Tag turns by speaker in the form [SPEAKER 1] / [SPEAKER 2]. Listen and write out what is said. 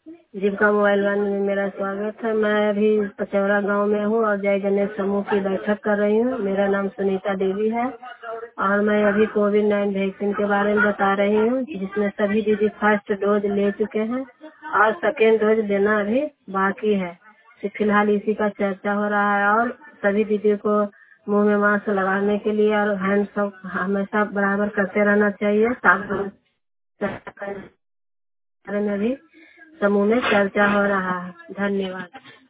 [SPEAKER 1] जीविका mobile one में मेरा स्वागत है। मैं अभी पचौरा गांव में हूँ और जय गणेश समूह की बैठक कर रही हूँ। मेरा नाम सुनीता देवी है और मैं अभी कोविड-19 वैक्सीन के बारे में बता रही हूँ, जिसमें सभी दीदी फर्स्ट डोज ले चुके हैं और सेकेंड डोज लेना अभी बाकी है। फिलहाल इसी का चर्चा हो रहा है और सभी दीदी को मुंह में मास्क लगाने के लिए और हैंड सब हमेशा बराबर करते रहना चाहिए। साबुन बारे में भी समूह में चर्चा हो रहा है। धन्यवाद।